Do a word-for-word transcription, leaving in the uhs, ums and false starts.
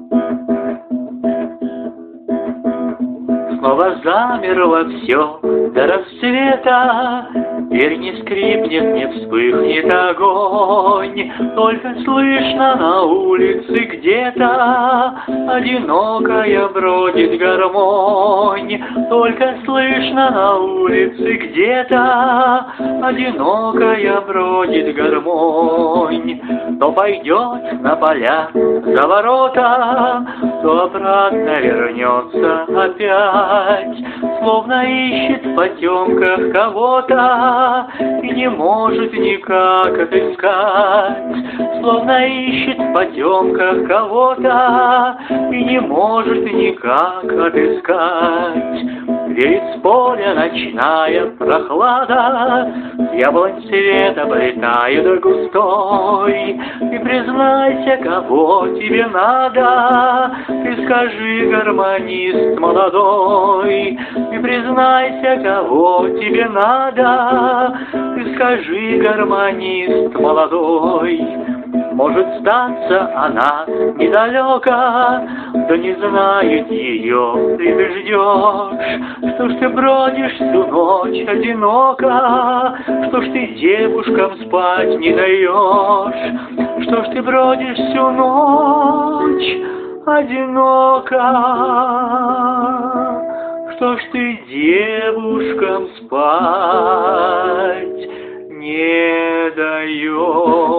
Снова замерло все до рассвета, теперь не скрипнет, не вспыхнет огонь, только слышно на улице где-то одинокая бродит гармонь, только слышно на улице где-то одинокая бродит гармонь. То пойдет на поля за ворота, то обратно вернется опять, словно ищет в потемках кого-то и не может никак отыскать, словно ищет в потемках кого-то и не может никак отыскать. Верит с поля ночная прохлада, яблонь цвет облетают густой. Ты признайся, кого тебе надо, ты скажи, гармонист молодой. Ты признайся, кого тебе надо, ты скажи, гармонист молодой. Может, статься она недалека, да не знает ее ты ждешь. Что ж ты бродишь всю ночь одиноко, что ж ты девушкам спать не даешь? Что ж ты бродишь всю ночь одиноко, что ж ты девушкам спать не даешь?